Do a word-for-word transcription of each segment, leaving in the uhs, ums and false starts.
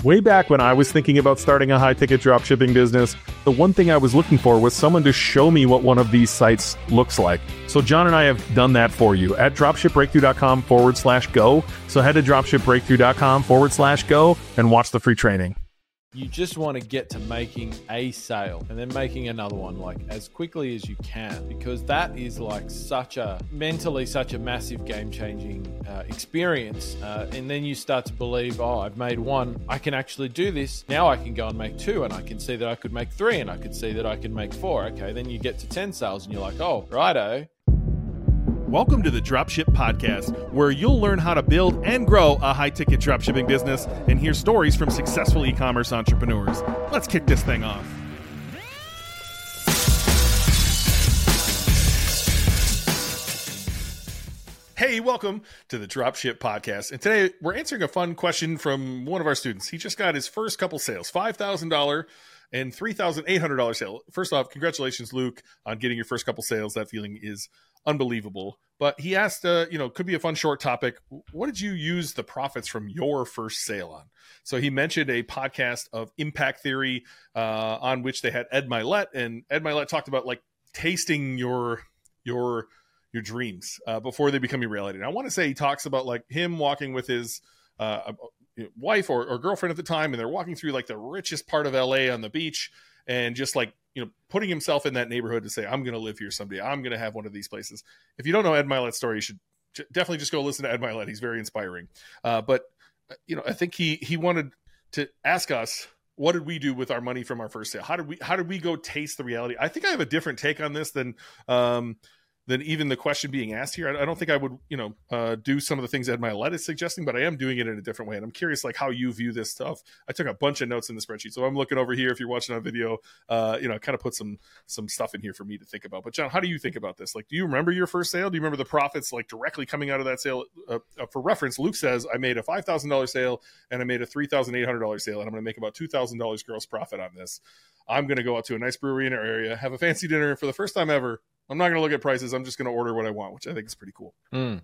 Way back when I was thinking about starting a high-ticket dropshipping business, the one thing I was looking for was someone to show me what one of these sites looks like. So John and I have done that for you at dropshipbreakthrough.com forward slash go. So head to dropshipbreakthrough.com forward slash go and watch the free training. You just want to get to making a sale and then making another one like as quickly as you can, because that is like such a mentally such a massive game-changing uh, experience. Uh, and then you start to believe, oh, I've made one, I can actually do this. Now I can go and make two, and I can see that I could make three, and I could see that I can make four. Okay, then you get to ten sales and you're like, oh, righto. Welcome to the Dropship Podcast, where you'll learn how to build and grow a high-ticket dropshipping business and hear stories from successful e-commerce entrepreneurs. Let's kick this thing off. Hey, welcome to the Dropship Podcast. And today we're answering a fun question from one of our students. He just got his first couple sales, five thousand dollars and three thousand eight hundred dollars sale. First off, congratulations, Luke, on getting your first couple sales. That feeling is unbelievable. But he asked, uh, you know, could be a fun short topic. What did you use the profits from your first sale on? So he mentioned a podcast of Impact Theory uh, on which they had Ed Mylett, and Ed Mylett talked about like tasting your your your dreams uh, before they become your reality. And I want to say he talks about like him walking with his uh, wife or, or girlfriend at the time, and they're walking through like the richest part of L A on the beach, and just like, you know, putting himself in that neighborhood to say, I'm going to live here someday. I'm going to have one of these places. If you don't know Ed Mylett's story, you should j- definitely just go listen to Ed Mylett. He's very inspiring. Uh, but, you know, I think he he wanted to ask us, what did we do with our money from our first sale? How did we how did we go taste the reality? I think I have a different take on this than um, than even the question being asked here. I, I don't think I would, you know, uh, do some of the things Ed Mylett is suggesting, but I am doing it in a different way. And I'm curious, like, how you view this stuff. I took a bunch of notes in the spreadsheet, so I'm looking over here. If you're watching on video, uh, you know, kind of put some some stuff in here for me to think about. But John, how do you think about this? Like, do you remember your first sale? Do you remember the profits like directly coming out of that sale? Uh, uh, for reference, Luke says I made a five thousand dollars sale and I made a three thousand eight hundred dollars sale, and I'm going to make about two thousand dollars gross profit on this. I'm going to go out to a nice brewery in our area, have a fancy dinner for the first time ever. I'm not going to look at prices. I'm just going to order what I want, which I think is pretty cool. Mm.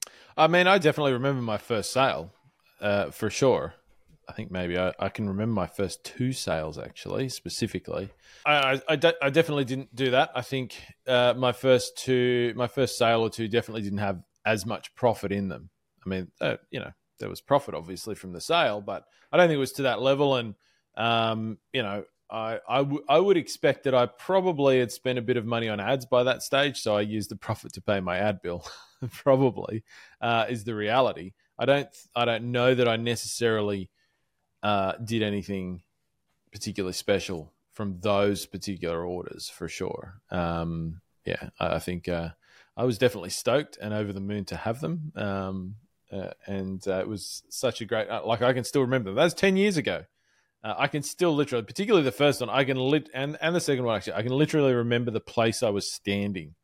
I mean, I definitely remember my first sale uh, for sure. I think maybe I, I can remember my first two sales, actually, specifically. I, I, I, de- I definitely didn't do that. I think uh, my first two, my first sale or two definitely didn't have as much profit in them. I mean, uh, you know, there was profit obviously from the sale, but I don't think it was to that level. And, um, you know, I, I, w- I would expect that I probably had spent a bit of money on ads by that stage, so I used the profit to pay my ad bill. Probably uh, is the reality. I don't I don't know that I necessarily uh, did anything particularly special from those particular orders for sure. Um, yeah, I, I think uh, I was definitely stoked and over the moon to have them, um, uh, and uh, it was such a great. Uh, like I can still remember them. That was ten years ago. Uh, I can still literally, particularly the first one, I can lit and, and the second one actually, I can literally remember the place I was standing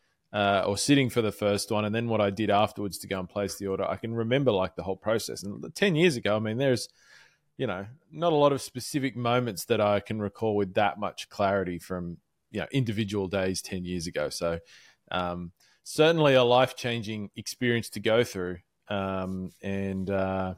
uh, or sitting for the first one, and then what I did afterwards to go and place the order. I can remember like the whole process. And ten years ago, I mean, there's, you know, not a lot of specific moments that I can recall with that much clarity from, you know, individual days ten years ago. So um, certainly a life-changing experience to go through. Um, and uh,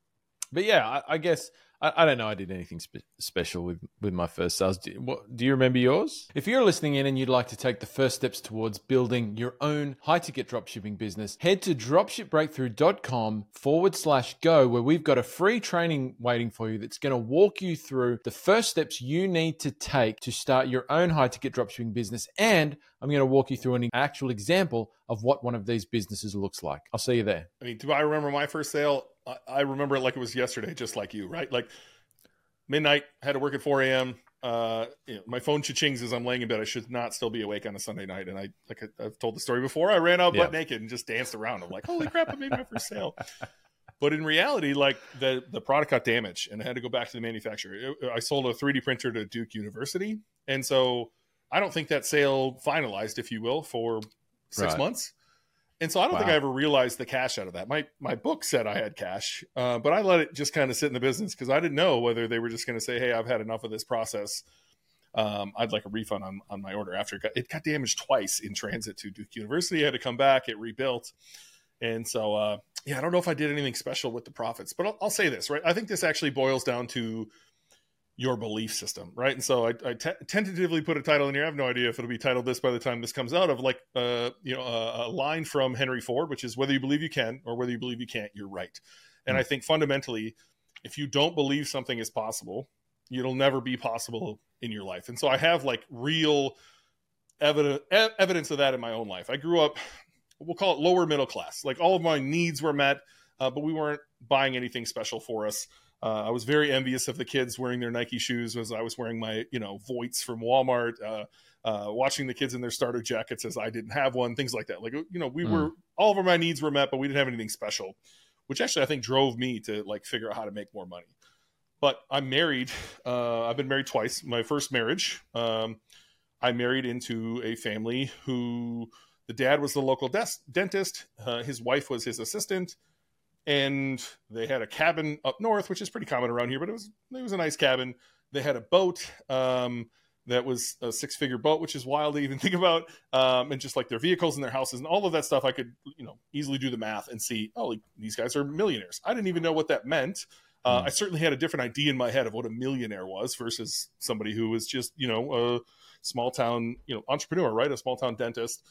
but yeah, I, I guess. I don't know. I did anything spe- special with, with my first sales. Do, what, do you remember yours? If you're listening in and you'd like to take the first steps towards building your own high-ticket dropshipping business, head to dropshipbreakthrough.com forward slash go, where we've got a free training waiting for you that's going to walk you through the first steps you need to take to start your own high-ticket dropshipping business. And I'm going to walk you through an actual example of what one of these businesses looks like. I'll see you there. I mean, do I remember my first sale? I remember it like it was yesterday, just like you, right? Like midnight, had to work at four a.m. Uh, you know, my phone cha-chings as I'm laying in bed. I should not still be awake on a Sunday night. And I, like I, I've told the story before, I ran out yeah. butt naked and just danced around. I'm like, holy crap, I made my first sale. But in reality, like the, the product got damaged and I had to go back to the manufacturer. It, I sold a three D printer to Duke University. And so I don't think that sale finalized, if you will, for six right. months. And so I don't wow. think I ever realized the cash out of that. My my book said I had cash, uh, but I let it just kind of sit in the business because I didn't know whether they were just going to say, hey, I've had enough of this process. Um, I'd like a refund on, on my order after it got, it got damaged twice in transit to Duke University. I had to come back. It rebuilt. And so uh, yeah, I don't know if I did anything special with the profits, but I'll, I'll say this, right? I think this actually boils down to your belief system, right? And so I, I te- tentatively put a title in here. I have no idea if it'll be titled this by the time this comes out, of like, uh, you know, a, a line from Henry Ford, which is, whether you believe you can or whether you believe you can't, you're right. And mm-hmm. I think fundamentally, if you don't believe something is possible, it'll never be possible in your life. And so I have like real evidence, evidence of that in my own life. I grew up, we'll call it lower middle class. Like, all of my needs were met, uh, but we weren't buying anything special for us. Uh, I was very envious of the kids wearing their Nike shoes as I was wearing my, you know, Voits from Walmart, uh, uh, watching the kids in their starter jackets as I didn't have one, things like that. Like, you know, we mm. were, all of my needs were met, but we didn't have anything special, which actually I think drove me to like figure out how to make more money. But I'm married. Uh, I've been married twice. My first marriage, um, I married into a family who, the dad was the local des- dentist. Uh, his wife was his assistant. And they had a cabin up north, which is pretty common around here, but it was it was a nice cabin. They had a boat um, that was a six-figure boat, which is wild to even think about. Um, and just like their vehicles and their houses and all of that stuff, I could, you know, easily do the math and see, oh, like, these guys are millionaires. I didn't even know what that meant. Uh, mm. I certainly had a different idea in my head of what a millionaire was versus somebody who was just, you know, a small town, you know, entrepreneur, right? A small town dentist.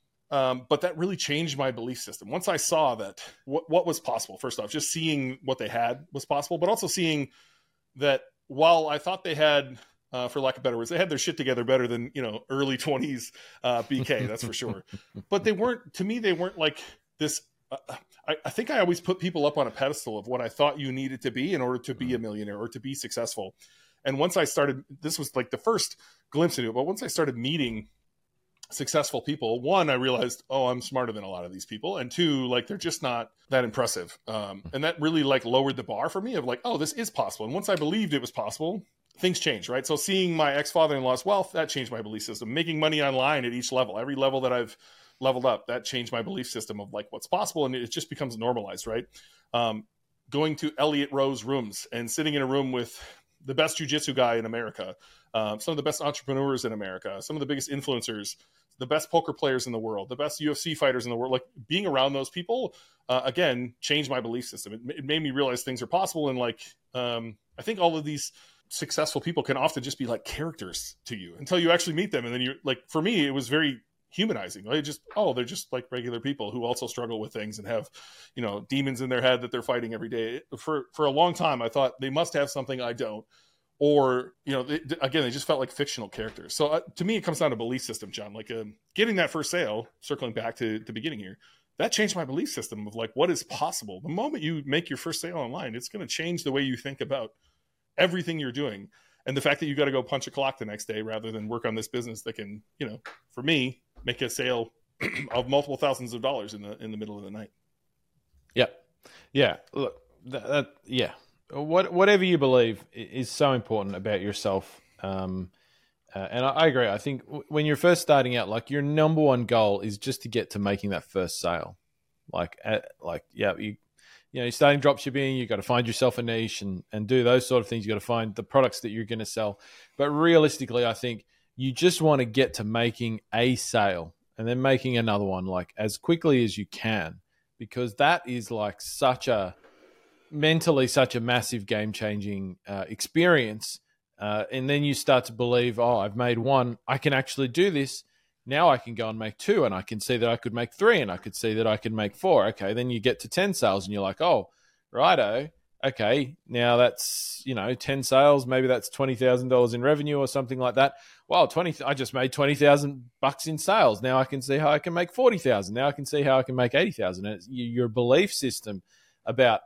Um, but that really changed my belief system. Once I saw that what, what was possible, first off, just seeing what they had was possible, but also seeing that while I thought they had, uh, for lack of better words, they had their shit together better than, you know, early twenties uh, B K, that's for sure. But they weren't, to me, they weren't like this. Uh, I, I think I always put people up on a pedestal of what I thought you needed to be in order to be a millionaire or to be successful. And once I started, this was like the first glimpse into it, but once I started meeting successful people, one, I realized, oh, I'm smarter than a lot of these people. And two, like, they're just not that impressive. Um, and that really like lowered the bar for me of like, oh, this is possible. And once I believed it was possible, things changed, right? So seeing my ex-father-in-law's wealth, that changed my belief system. Making money online at each level, every level that I've leveled up, that changed my belief system of like what's possible. And it just becomes normalized, right? Um, going to Elliot Rowe's rooms and sitting in a room with the best jiu-jitsu guy in America, um, some of the best entrepreneurs in America, some of the biggest influencers, the best poker players in the world, the best U F C fighters in the world, like being around those people, uh, again, changed my belief system. It, it made me realize things are possible. And like, um, I think all of these successful people can often just be like characters to you until you actually meet them. And then you're like, for me, it was very humanizing. Like, just, oh, they're just like regular people who also struggle with things and have, you know, demons in their head that they're fighting every day. For, for a long time, I thought they must have something I don't. Or, you know, they, again, they just felt like fictional characters. So uh, to me, it comes down to belief system, John. Like uh, getting that first sale, circling back to the beginning here, that changed my belief system of like what is possible. The moment you make your first sale online, it's going to change the way you think about everything you're doing. And the fact that you got to go punch a clock the next day rather than work on this business that can, you know, for me, make a sale of multiple thousands of dollars in the in the middle of the night. Yeah, yeah. Look, that, that yeah. What, whatever you believe is so important about yourself. Um, uh, and I, I agree. I think w- when you're first starting out, like your number one goal is just to get to making that first sale. Like, uh, like, yeah, you, you know, you're starting dropshipping, you've got to find yourself a niche and, and do those sort of things. You've got to find the products that you're going to sell. But realistically, I think you just want to get to making a sale and then making another one like as quickly as you can, because that is like such a, mentally such a massive game-changing uh, experience. Uh, and then you start to believe, oh, I've made one. I can actually do this. Now I can go and make two, and I can see that I could make three, and I could see that I could make four. Okay, then you get to ten sales, and you're like, oh, righto. Okay, now that's, you know, ten sales. Maybe that's twenty thousand dollars in revenue or something like that. Wow, twenty. I just made twenty thousand bucks in sales. Now I can see how I can make forty thousand. Now I can see how I can make eighty thousand. And it's your belief system about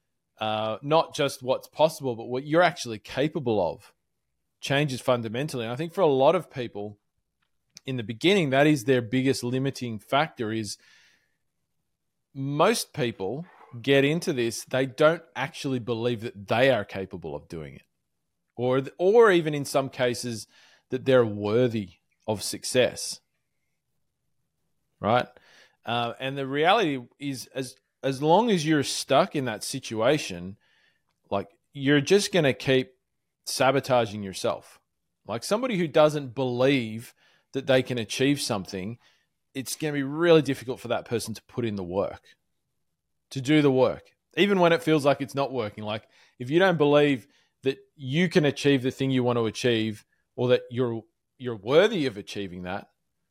Uh, not just what's possible, but what you're actually capable of changes fundamentally. And I think for a lot of people in the beginning, that is their biggest limiting factor. Is most people get into this, they don't actually believe that they are capable of doing it, or, or even in some cases that they're worthy of success. Right. Uh, and the reality is, as, As long as you're stuck in that situation, like you're just going to keep sabotaging yourself. Like somebody who doesn't believe that they can achieve something, it's going to be really difficult for that person to put in the work. to do the work, even when it feels like it's not working. Like if you don't believe that you can achieve the thing you want to achieve, or that you're you're worthy of achieving that,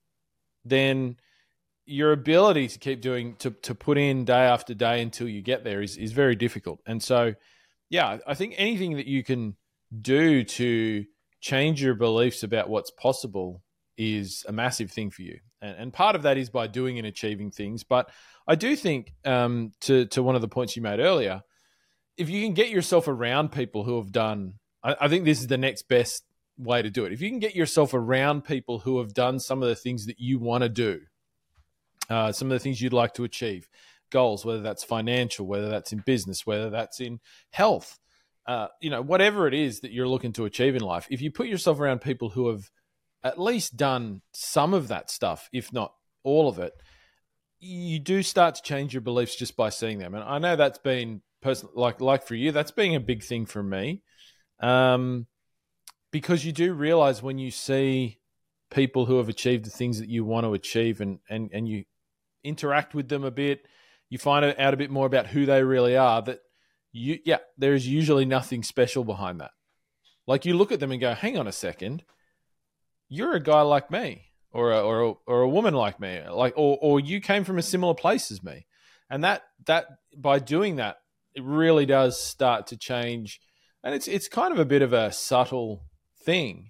then your ability to keep doing, to, to put in day after day until you get there is, is very difficult. And so, yeah, I think anything that you can do to change your beliefs about what's possible is a massive thing for you. And, and part of that is by doing and achieving things. But I do think, um, to, to one of the points you made earlier, if you can get yourself around people who have done, I, I think this is the next best way to do it. If you can get yourself around people who have done some of the things that you want to do, uh, some of the things you'd like to achieve, goals, whether that's financial, whether that's in business, whether that's in health, uh, you know, whatever it is that you're looking to achieve in life, if you put yourself around people who have at least done some of that stuff, if not all of it, you do start to change your beliefs just by seeing them. And I know that's been personal, like, like for you, that's been a big thing for me. Um, because you do realize when you see people who have achieved the things that you want to achieve, and, and, and you interact with them a bit, you find out a bit more about who they really are, that you, yeah, there's usually nothing special behind that. Like you look at them and go, hang on a second, you're a guy like me, or a, or a, or a woman like me, like, or, or you came from a similar place as me. And that, that by doing that, it really does start to change. And it's, it's kind of a bit of a subtle thing.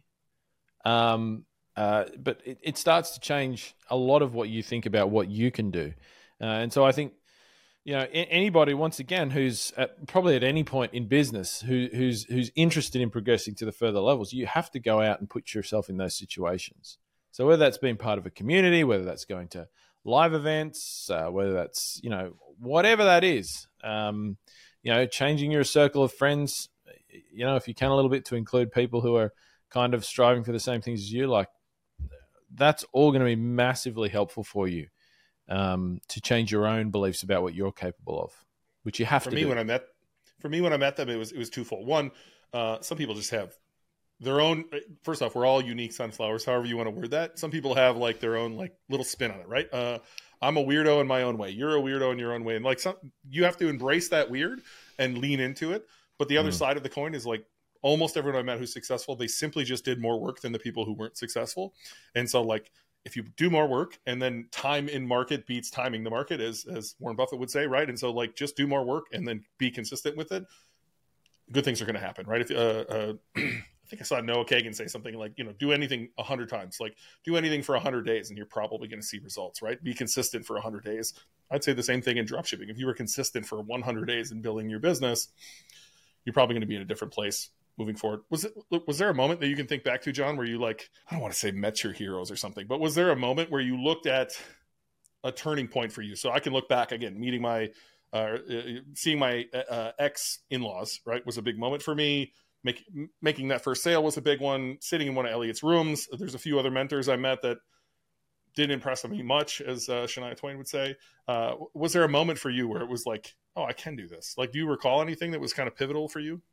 Um, uh, but it, it starts to change a lot of what you think about what you can do. Uh, and so I think, you know, anybody, once again, who's at, probably at any point in business, who, who's who's interested in progressing to the further levels, you have to go out and put yourself in those situations. So whether that's being part of a community, whether that's going to live events, uh, whether that's, you know, whatever that is, um, you know, changing your circle of friends, you know, if you can a little bit, to include people who are kind of striving for the same things as you, like that's all going to be massively helpful for you. Um, to change your own beliefs about what you're capable of, which you have for to me do. when I met for me when I met them, it was it was twofold. One, uh, some people just have their own. First off, we're all unique sunflowers, however you want to word that. Some people have like their own like little spin on it, right? Uh, I'm a weirdo in my own way. You're a weirdo in your own way, and like some, you have to embrace that weird and lean into it. But the other mm. side of the coin is like almost everyone I met who's successful, they simply just did more work than the people who weren't successful, and so like. If you do more work, and then time in market beats timing the market, as as Warren Buffett would say, right? And so, like, just do more work and then be consistent with it. Good things are going to happen, right? If uh, uh, I think I saw Noah Kagan say something like, you know, do anything a hundred times, like do anything for a hundred days, and you're probably going to see results, right? Be consistent for a hundred days. I'd say the same thing in dropshipping. If you were consistent for one hundred days in building your business, you're probably going to be in a different place moving forward. Was it, was there a moment that you can think back to, John, where you like, I don't want to say met your heroes or something, but was there a moment where you looked at a turning point for you? So I can look back again, meeting my, uh, seeing my uh, ex in-laws, right, was a big moment for me. Make, making that first sale was a big one. Sitting in one of Elliot's rooms. There's a few other mentors I met that didn't impress me much, as uh, Shania Twain would say. Uh, was there a moment for you where it was like, oh, I can do this? Like, do you recall anything that was kind of pivotal for you?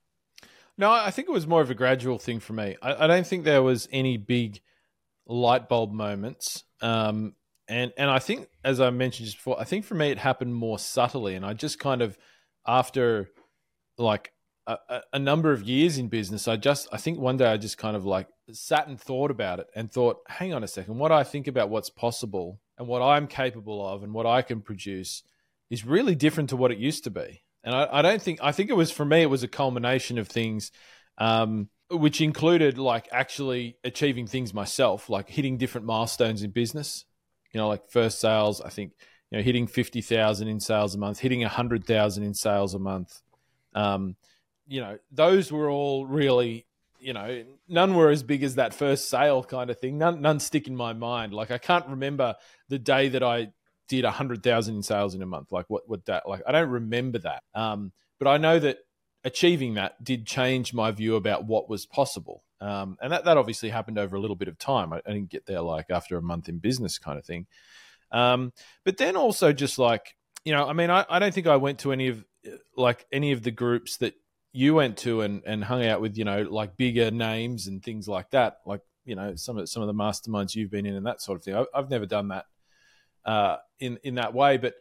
No, I think it was more of a gradual thing for me. I, I don't think there was any big light bulb moments. Um, and, and I think, as I mentioned just before, I think for me it happened more subtly. And I just kind of, after like a, a number of years in business, I just, I think one day I just kind of like sat and thought about it and thought, hang on a second, what I think about what's possible and what I'm capable of and what I can produce is really different to what it used to be. And I, I don't think, I think it was, for me, it was a culmination of things, um, which included like actually achieving things myself, like hitting different milestones in business, you know, like first sales, I think, you know, hitting fifty thousand in sales a month, hitting a hundred thousand in sales a month. Um, you know, those were all really, you know, none were as big as that first sale kind of thing. None, none stick in my mind. Like I can't remember the day that I did a hundred thousand in sales in a month. Like what would that, like, I don't remember that. Um, but I know that achieving that did change my view about what was possible. Um, and that, that obviously happened over a little bit of time. I, I didn't get there like after a month in business kind of thing. Um, but then also just like, you know, I mean, I, I don't think I went to any of like any of the groups that you went to and, and hung out with, you know, like bigger names and things like that. Like, you know, some of, some of the masterminds you've been in and that sort of thing. I, I've never done that. Uh, in, in that way. But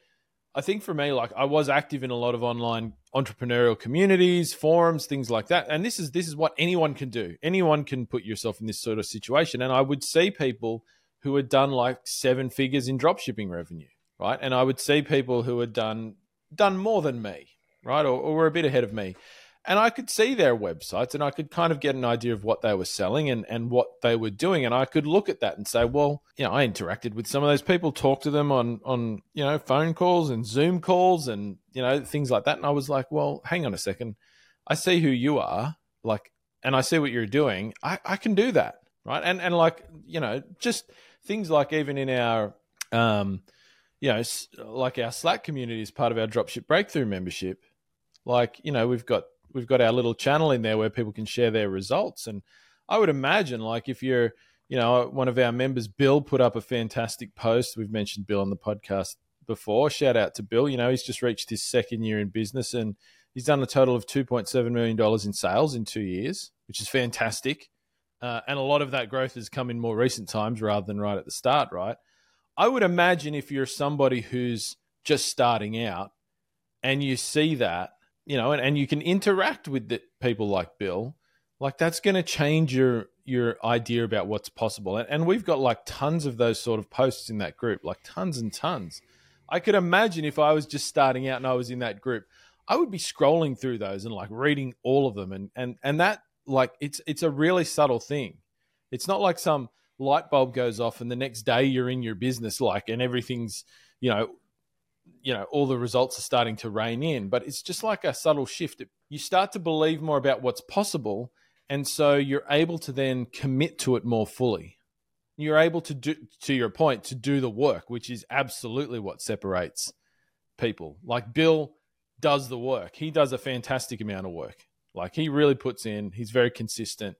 I think for me, like I was active in a lot of online entrepreneurial communities, forums, things like that. And this is this is what anyone can do. Anyone can put yourself in this sort of situation. And I would see people who had done like seven figures in dropshipping revenue, right? And I would see people who had done done more than me, right? Or, or were a bit ahead of me. And I could see their websites and I could kind of get an idea of what they were selling and, and what they were doing. And I could look at that and say, well, you know, I interacted with some of those people, talked to them on, on, you know, phone calls and Zoom calls and, you know, things like that. And I was like, well, hang on a second. I see who you are, like, and I see what you're doing. I, I can do that, right? And, and like, you know, just things like even in our, um, you know, like our Slack community is part of our Dropship Breakthrough membership. Like, you know, we've got, We've got our little channel in there where people can share their results. And I would imagine, like, if you're, you know, one of our members, Bill, put up a fantastic post. We've mentioned Bill on the podcast before. Shout out to Bill. You know, he's just reached his second year in business and he's done a total of two point seven million dollars in sales in two years, which is fantastic. Uh, and a lot of that growth has come in more recent times rather than right at the start, right? I would imagine if you're somebody who's just starting out and you see that, you know, and, and you can interact with the people like Bill, like that's going to change your your idea about what's possible. And, and we've got like tons of those sort of posts in that group, like tons and tons. I could imagine if I was just starting out and I was in that group, I would be scrolling through those and like reading all of them. And and and that, like, it's it's a really subtle thing. It's not like some light bulb goes off and the next day you're in your business, like, and everything's, you know, you know, all the results are starting to rain in, but it's just like a subtle shift. You start to believe more about what's possible. And so you're able to then commit to it more fully. You're able to do, to your point, to do the work, which is absolutely what separates people. Like Bill does the work. He does a fantastic amount of work. Like he really puts in, he's very consistent.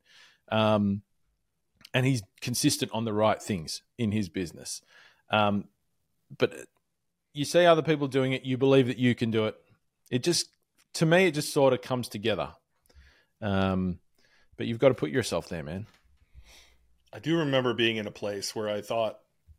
Um, and he's consistent on the right things in his business. Um, but you see other people doing it, you believe that you can do it. It just, to me, it just sort of comes together. Um, but you've got to put yourself there, man. I do remember being in a place where I thought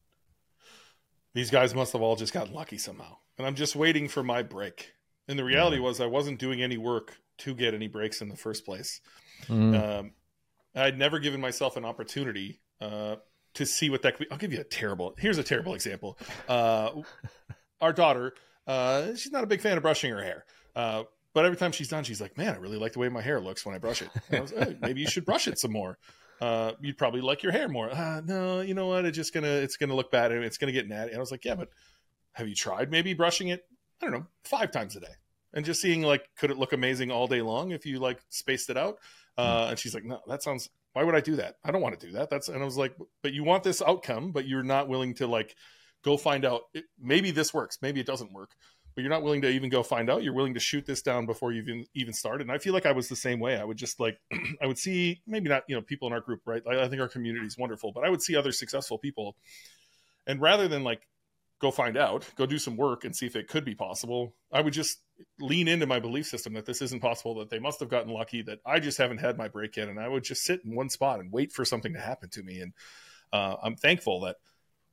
these guys must have all just gotten lucky somehow. And I'm just waiting for my break. And the reality mm. was I wasn't doing any work to get any breaks in the first place. Mm. Um, I'd never given myself an opportunity uh, to see what that could be. I'll give you a terrible, here's a terrible example. Uh, our daughter, uh, she's not a big fan of brushing her hair. Uh, but every time she's done, she's like, man, I really like the way my hair looks when I brush it. And I was like, hey, maybe you should brush it some more. Uh, you'd probably like your hair more. Uh, no, you know what? It's just gonna, it's gonna look bad and it's gonna get natty. And I was like, yeah, but have you tried maybe brushing it? I don't know, five times a day, and just seeing like, could it look amazing all day long if you like spaced it out? Uh, and she's like, no, that sounds. Why would I do that? I don't want to do that. That's, and I was like, but you want this outcome, but you're not willing to like go find out. It, maybe this works, maybe it doesn't work, but you're not willing to even go find out. You're willing to shoot this down before you even even started. And I feel like I was the same way. I would just like, I would see maybe not, you know, people in our group, right? I, I think our community is wonderful, but I would see other successful people, and rather than like go find out, go do some work and see if it could be possible, I would just lean into my belief system that this isn't possible, that they must have gotten lucky, that I just haven't had my break yet. And I would just sit in one spot and wait for something to happen to me. And uh, I'm thankful that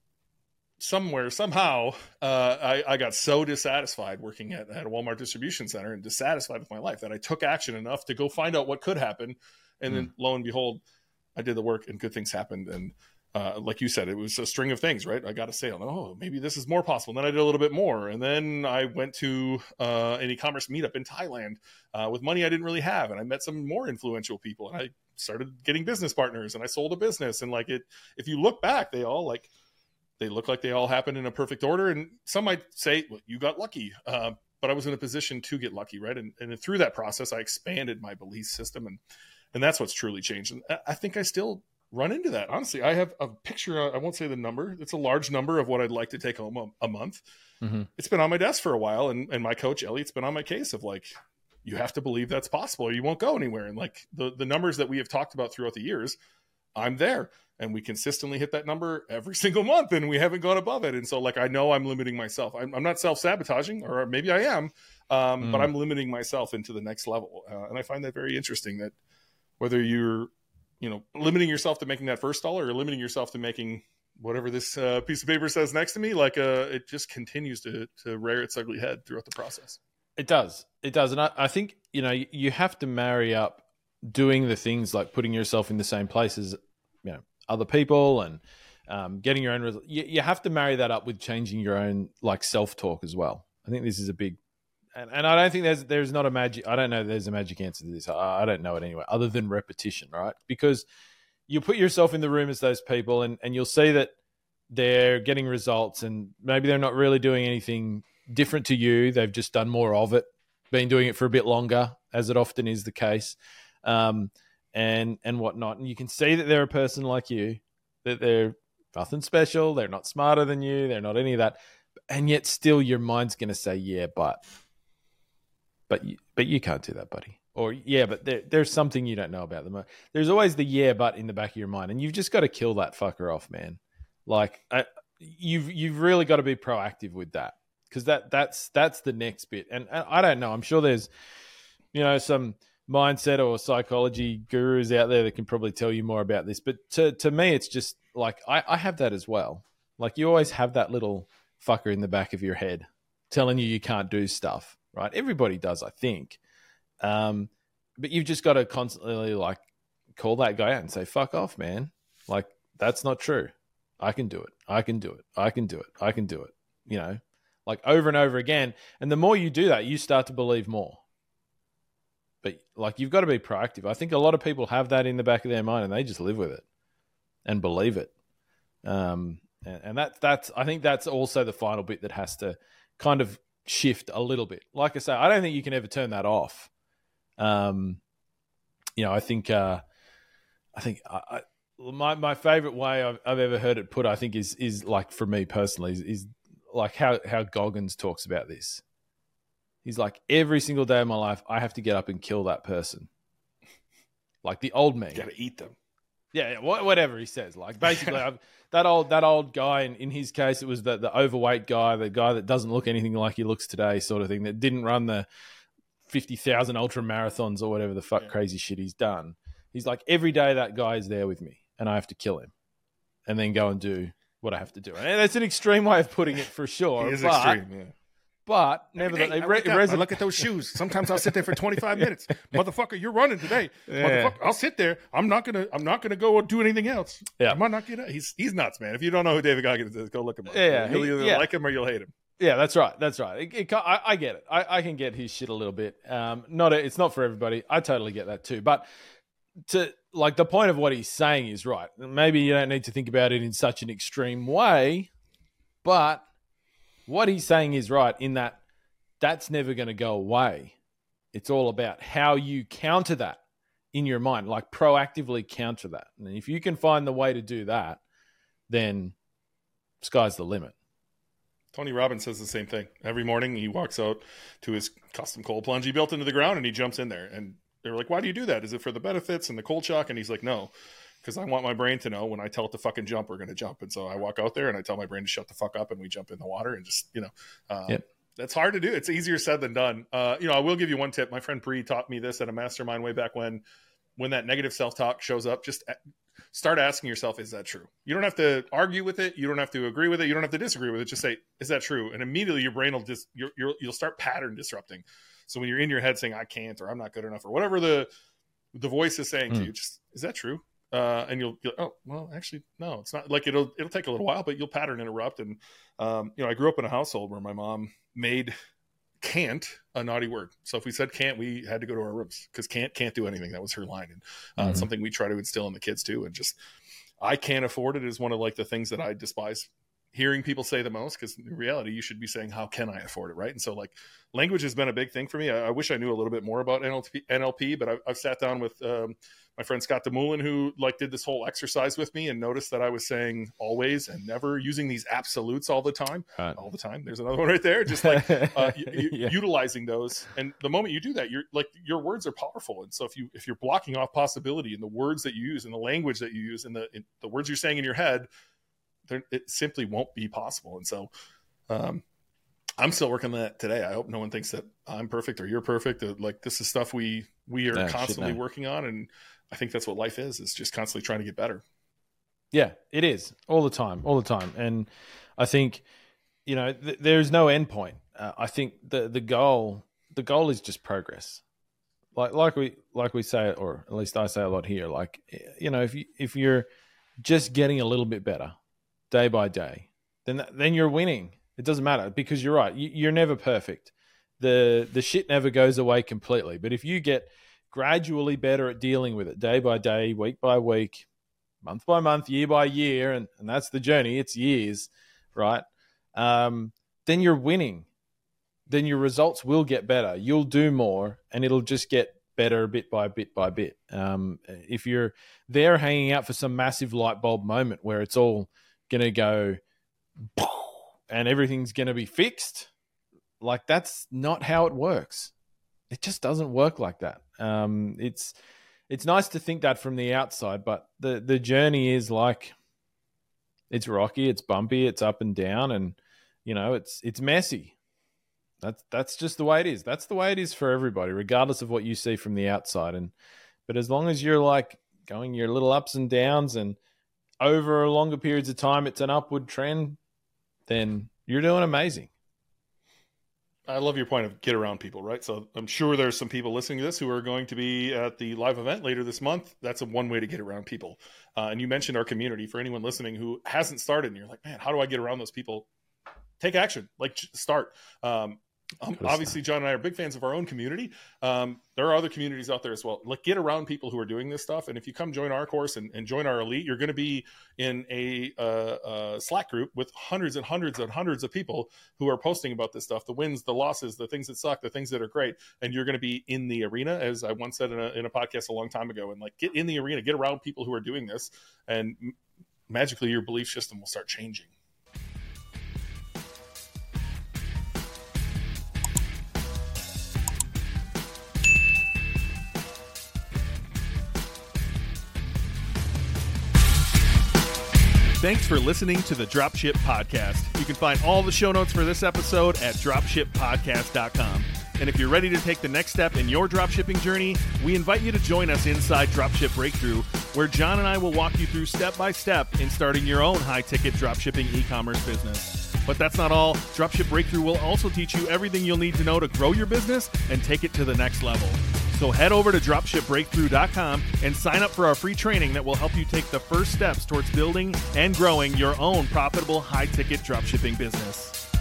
somewhere, somehow, uh, I, I got so dissatisfied working at, at a Walmart distribution center and dissatisfied with my life that I took action enough to go find out what could happen. And mm. then lo and behold, I did the work and good things happened. And Uh, like you said, it was a string of things, right? I got a sale. Oh, maybe this is more possible. And then I did a little bit more. And then I went to uh, an e-commerce meetup in Thailand uh, with money I didn't really have. And I met some more influential people. And I started getting business partners and I sold a business. And like it, if you look back, they all like, they look like they all happened in a perfect order. And some might say, well, you got lucky. Uh, but I was in a position to get lucky, right? And, and through that process, I expanded my belief system. And, and that's what's truly changed. And I think I still run into that. Honestly, I have a picture. I won't say the number. It's a large number of what I'd like to take home a, a month. Mm-hmm. It's been on my desk for a while. And, and my coach, Elliot's been on my case of like, you have to believe that's possible or you won't go anywhere. And like the, the numbers that we have talked about throughout the years, I'm there and we consistently hit that number every single month and we haven't gone above it. And so like, I know I'm limiting myself. I'm, I'm not self-sabotaging, or maybe I am, um, mm. but I'm limiting myself into the next level. Uh, and I find that very interesting, that whether you're, you know, limiting yourself to making that first dollar or limiting yourself to making whatever this uh, piece of paper says next to me, like uh, it just continues to to rear its ugly head throughout the process. It does. It does. And I, I think, you know, you, you have to marry up doing the things like putting yourself in the same place as, you know, other people and um, getting your own result. You, you have to marry that up with changing your own like self-talk as well. I think this is a big, and, and I don't think there's, there's not a magic, I don't know there's a magic answer to this. I, I don't know it anyway, other than repetition, right? Because you put yourself in the room as those people and, and you'll see that they're getting results and maybe they're not really doing anything different to you. They've just done more of it, been doing it for a bit longer, as it often is the case, um, and and whatnot. And you can see that they're a person like you, that they're nothing special. They're not smarter than you. They're not any of that. And yet still your mind's going to say, yeah, but, but, you, but you can't do that, buddy. Or, yeah, but there, there's something you don't know about them. There's always the yeah, but in the back of your mind. And you've just got to kill that fucker off, man. Like, I, you've you've really got to be proactive with that. Because that that's that's the next bit. And, and I don't know. I'm sure there's, you know, some mindset or psychology gurus out there that can probably tell you more about this. But to, to me, it's just like, I, I have that as well. Like, you always have that little fucker in the back of your head telling you you can't do stuff, right? Everybody does, I think. Um, but you've just got to constantly, like, call that guy out and say, fuck off, man. Like, that's not true. I can do it. I can do it. I can do it. I can do it. You know? Like over and over again. And the more you do that, you start to believe more. But like, you've got to be proactive. I think a lot of people have that in the back of their mind and they just live with it and believe it. Um, and, and that, that's, I think that's also the final bit that has to kind of shift a little bit. Like I say, I don't think you can ever turn that off. Um, you know, I think, uh, I think I, I my, my favorite way I've, I've ever heard it put, I think is, is like for me personally is, is like how, how Goggins talks about this. He's like, every single day of my life, I have to get up and kill that person. Like the old me. You gotta eat them. Yeah, whatever he says. Like basically, I've, that old that old guy, in, in his case, it was the, the overweight guy, the guy that doesn't look anything like he looks today sort of thing, that didn't run the fifty thousand ultra marathons or whatever the fuck yeah. crazy shit he's done. He's like, every day that guy is there with me and I have to kill him and then go and do what I have to do. And that's an extreme way of putting it for sure. It is but, extreme, yeah. But nevertheless, hey, I, look res- I look at those shoes. Sometimes I'll sit there for twenty-five minutes. Motherfucker, you're running today. Yeah. Motherfucker, I'll sit there. I'm not gonna. I'm not gonna go do anything else. Yeah, I might not get. He's he's nuts, man. If you don't know who David Goggins is, go look him up. Yeah, you'll he, either yeah. like him or you'll hate him. Yeah, that's right. That's right. It, it, I, I get it. I, I can get his shit a little bit. Um, not a, it's not for everybody. I totally get that too. But to like the point of what he's saying is right. Maybe you don't need to think about it in such an extreme way, but what he's saying is right in that. That's never going to go away. It's all about how you counter that in your mind, like proactively counter that. And if you can find the way to do that, then sky's the limit. Tony Robbins says the same thing. Every morning he walks out to his custom cold plunge he built into the ground and he jumps in there. And they were like, why do you do that? Is it for the benefits and the cold shock? And he's like, no, because I want my brain to know when I tell it to fucking jump, we're going to jump. And so I walk out there and I tell my brain to shut the fuck up and we jump in the water and just, you know, um, yep. That's hard to do. It's easier said than done. Uh, you know, I will give you one tip. My friend Bree taught me this at a mastermind way back when, when that negative self-talk shows up, just start asking yourself, is that true? You don't have to argue with it. You don't have to agree with it. You don't have to disagree with it. Just say, is that true? And immediately your brain will just, you're, you're, you'll start pattern disrupting. So when you're in your head saying, I can't, or I'm not good enough, or whatever the, the voice is saying mm. to you, just, is that true? Uh, and you'll, you'll, oh, well, actually, no, it's not. Like it'll, it'll take a little while, but you'll pattern interrupt. And, um, you know, I grew up in a household where my mom made can't a naughty word. So if we said can't, we had to go to our rooms because can't, can't do anything. That was her line. And uh, mm-hmm. something we try to instill in the kids too. And just, I can't afford it is one of like the things that I despise hearing people say the most, because in reality, you should be saying, how can I afford it? Right. And so like language has been a big thing for me. I, I wish I knew a little bit more about N L P, N L P, but I, I've sat down with um, my friend Scott DeMullen, who like did this whole exercise with me and noticed that I was saying always and never, using these absolutes all the time, right. all the time. There's another one right there. Just like uh, y- yeah. utilizing those. And the moment you do that, you're like, your words are powerful. And so if you, if you're blocking off possibility in the words that you use and the language that you use and the, in the words you're saying in your head, it simply won't be possible. And so um, I'm still working on that today. I hope no one thinks that I'm perfect or you're perfect. Like this is stuff we, we are no, constantly working on. And I think that's what life is, is just constantly trying to get better. Yeah, it is all the time, all the time. And I think, you know, th- there's no end point. Uh, I think the the goal the goal is just progress. Like like we like we say, or at least I say a lot here. Like, you know, if you if you're just getting a little bit better day by day, then then you're winning. It doesn't matter, because you're right. You, you're never perfect. The the shit never goes away completely. But if you get gradually better at dealing with it day by day, week by week, month by month, year by year, and, and that's the journey. It's years, right? Um, then you're winning. Then your results will get better. You'll do more, and it'll just get better bit by bit by bit. Um, if you're there hanging out for some massive light bulb moment where it's all going to go and everything's going to be fixed, like, that's not how it works. It just doesn't work like that. Um, it's it's nice to think that from the outside, but the, the journey is like, it's rocky, it's bumpy, it's up and down, and, you know, it's it's messy. That's that's just the way it is. That's the way it is for everybody, regardless of what you see from the outside. And but as long as you're like going your little ups and downs, and over longer periods of time it's an upward trend, then you're doing amazing. I love your point of get around people, right? So I'm sure there's some people listening to this who are going to be at the live event later this month. That's a one way to get around people. Uh, and you mentioned our community. For anyone listening who hasn't started and you're like, man, how do I get around those people? Take action, like start. Um, um, obviously, John and I are big fans of our own community. Um, there are other communities out there as well. Like, get around people who are doing this stuff. And if you come join our course and, and join our elite, you're going to be in a, uh, uh, Slack group with hundreds and hundreds and hundreds of people who are posting about this stuff, the wins, the losses, the things that suck, the things that are great. And you're going to be in the arena, as I once said in a, in a podcast a long time ago, and like, get in the arena, get around people who are doing this, and magically your belief system will start changing. Thanks for listening to the Dropship Podcast. You can find all the show notes for this episode at dropship podcast dot com. And if you're ready to take the next step in your dropshipping journey, we invite you to join us inside Dropship Breakthrough, where John and I will walk you through step by step in starting your own high-ticket dropshipping e-commerce business. But that's not all. Dropship Breakthrough will also teach you everything you'll need to know to grow your business and take it to the next level. So head over to dropship breakthrough dot com and sign up for our free training that will help you take the first steps towards building and growing your own profitable high-ticket dropshipping business.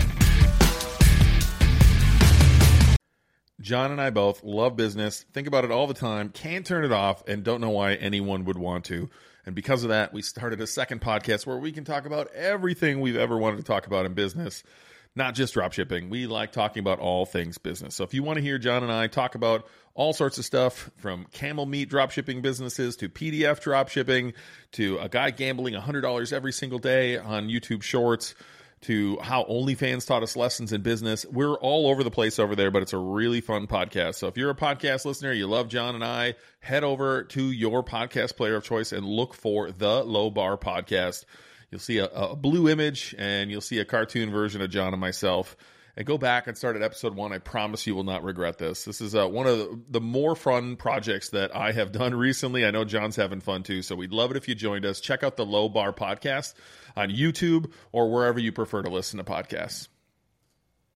John and I both love business, think about it all the time, can't turn it off, and don't know why anyone would want to. And because of that, we started a second podcast where we can talk about everything we've ever wanted to talk about in business. Not just dropshipping. We like talking about all things business. So if you want to hear John and I talk about all sorts of stuff, from camel meat dropshipping businesses to P D F dropshipping to a guy gambling one hundred dollars every single day on YouTube Shorts to how OnlyFans taught us lessons in business, we're all over the place over there, but it's a really fun podcast. So if you're a podcast listener, you love John and I, head over to your podcast player of choice and look for the Low Bar Podcast. You'll see a, a blue image, and you'll see a cartoon version of John and myself. And go back and start at episode one. I promise you will not regret this. This is uh, one of the, the more fun projects that I have done recently. I know John's having fun too, so we'd love it if you joined us. Check out the Low Bar Podcast on YouTube or wherever you prefer to listen to podcasts.